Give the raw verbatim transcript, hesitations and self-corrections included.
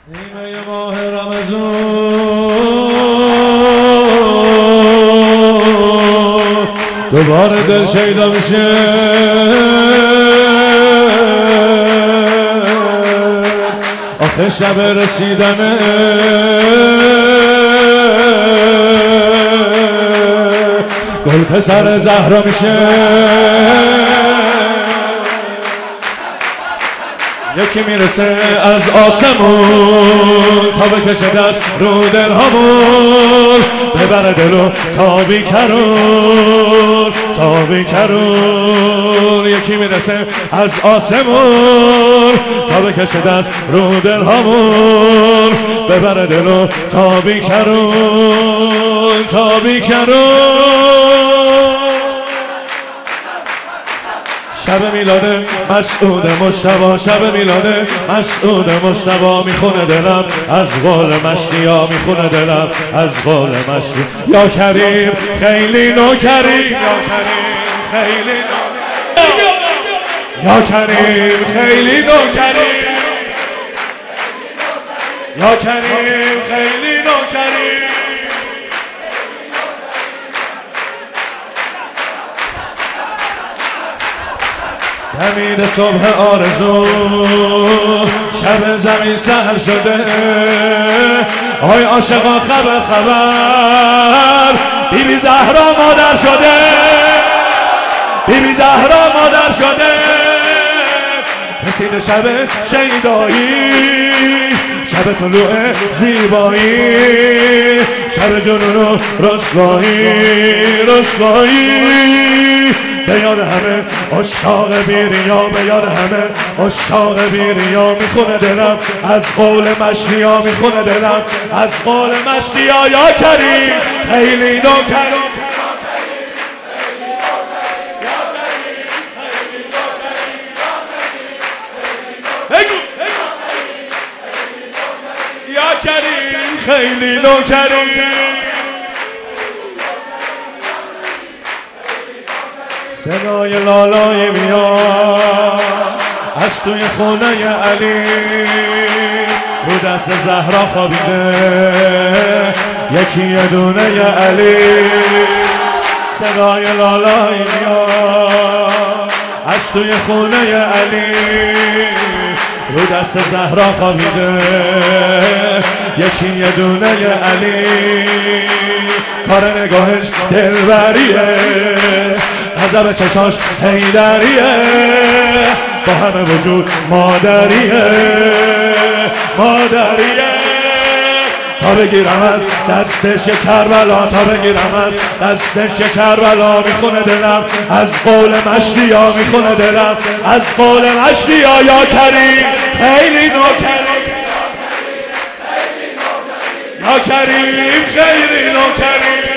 نیمه ماه رمضان دوباره دل شیدا میشه، آخه شب رسیدنه گل پسر زهرا میشه. یکی میرسه از آسمون تا بکشه دست رو دلهامون، ببره دلو تا بیکرون تا بیکرون. یکی میرسه از آسمون تا بکشه دست رو دلهامون، ببره دلو تا بیکرون تا بیکرون. شب میلاد مسعود مجتبی، شب میلاد مسعود مجتبی، میخونه دلم از قول مشتیا، میخونه دلم از قول مشتی. یا کریم خیلی نوکریم، یا کریم خیلی نوکریم، یا کریم خیلی نوکریم، یا کریم خیلی نوکریم. دمیر صبح آرزو شب زمین سهر شده، آی عاشقا خبر خبر بی بی زهرا مادر شده، بی بی زهرا مادر شده. رسید شب شیدایی، شب طلوع زیبایی، شب جنون و رسوایی رسوایی. به یاد همه عشاق بیریا، به یاد همه عشاق بیریا، میخونه دلم از قول مشتیا، میخونه دلم از قول مشتیا. یا کریم خیلی نوکریم، یا کریم خیلی نوکریم. صدای لالای میاد از توی خونه علی، رو دست زهرا خوابیده یکی یه دونه علی. صدای لالای میاد از توی خونه علی، رو دست زهرا خوابیده یکی یه دونه علی. کار نگاهش دلبریه، نظر چشاش حیدریه، با همه وجود مادریه مادریه. تا بگیرم از دستش یه کربلا، تا بگیرم از دستش یه کربلا، میخونه دلم از قول مشتیا، میخونه دلم از قول مشتیا. یا کریم خیلی نوکریم، یا کریم خیلی نوکریم.